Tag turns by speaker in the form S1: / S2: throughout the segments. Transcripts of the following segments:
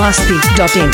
S1: biharmasti.in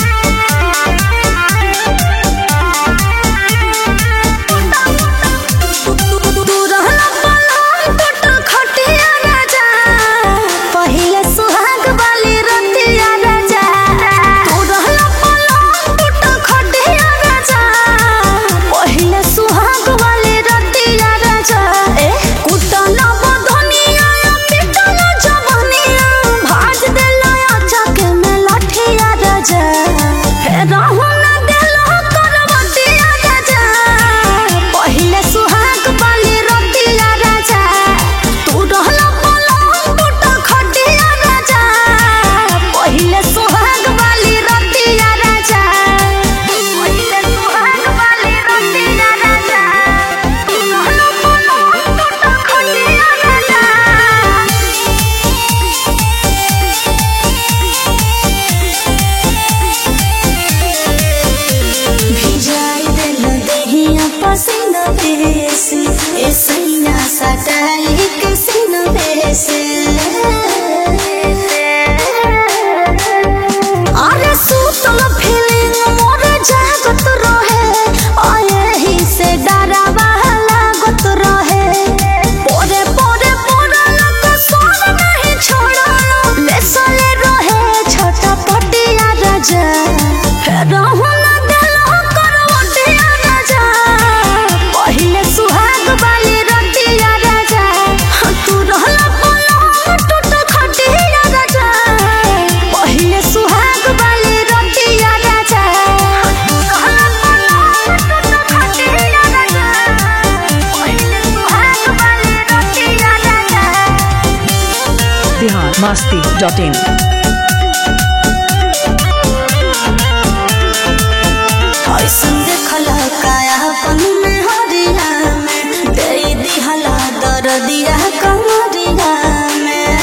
S2: पसीना बेसे ऐसैया सटाई कसीना बेसे अरे सुतल फीलिंग मोर जागत रहे आए ही से डरावा लागत रहे पोरे पोरे पोरा लग सोर नहीं छोड़ा ले सले रहे छोटा पटिया राजा रहू ना दिलो करवटिया राजा पहिले सुहाग वाली रतिया राजा तू रहला पलंग टूट खटिया राजा पहिले सुहाग वाली रतिया राजा तू रहला पलंग टूट खटिया राजा पहिले सुहाग वाली रतिया राजा
S1: biharmasti.in
S2: ऐसन देखला कायापन में हरिया में दे दिहला दर्दिया कमरिया में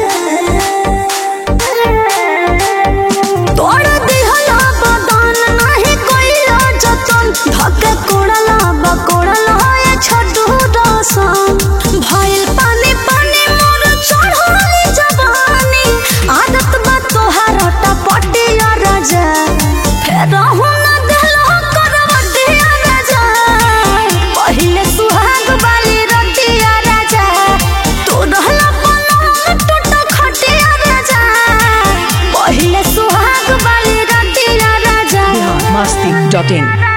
S2: तोड़ दिहला बदन नहीं कोइला जतन धके कोड़ला बकोड़ला ये छोटू रसन भइल पानी पानी मोर चढ़ली जवानी आदत बा तोहार टपटिया राजा फेर रहू ना दिलो करवटिया राजा पहिले सुहाग वाली रतिया राजा तू रहला पलंग टूट खटिया राजा पहिले सुहाग वाली रतिया राजा
S1: biharmasti.in